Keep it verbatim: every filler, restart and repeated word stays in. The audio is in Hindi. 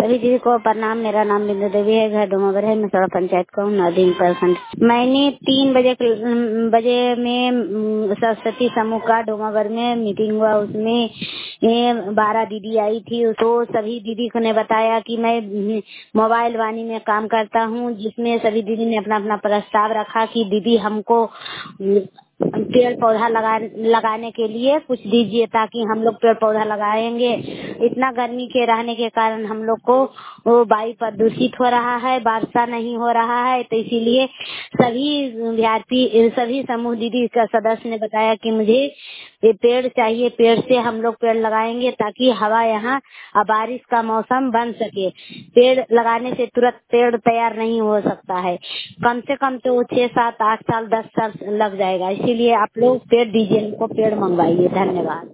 सभी जी को प्रणाम। मेरा नाम बिंदु देवी है, घर डोमावर है, मिसौड़ा पंचायत का हूँ, नदीम प्रखंड। मैंने तीन बजे बजे में अम, सरस्वती समूह का डोमावर में मीटिंग हुआ, उसमें ए, बारह दीदी आई थी। तो सभी दीदी को ने बताया कि मैं अम, मोबाइल वाणी में काम करता हूँ, जिसमें सभी दीदी ने अपना अपना प्रस्ताव रखा कि दीदी हमको अम, पेड़ पौधा लगा लगाने के लिए कुछ दीजिए, ताकि हम लोग पेड़ पौधा लगाएंगे। इतना गर्मी के रहने के कारण हम लोग को वो वायु प्रदूषित हो रहा है, वर्षा नहीं हो रहा है। तो इसीलिए सभी विद्यार्थी सभी समूह दीदी का सदस्य ने बताया कि मुझे ये पेड़ चाहिए, पेड़ से हम लोग पेड़ लगाएंगे ताकि हवा यहाँ बारिश का मौसम बन सके। पेड़ लगाने से तुरंत पेड़ तैयार नहीं हो सकता है, कम से कम तो छह सात आठ साल दस साल लग जाएगा। इसीलिए आप लोग पेड़ दीजिए, हमको पेड़ मंगवाइए। धन्यवाद।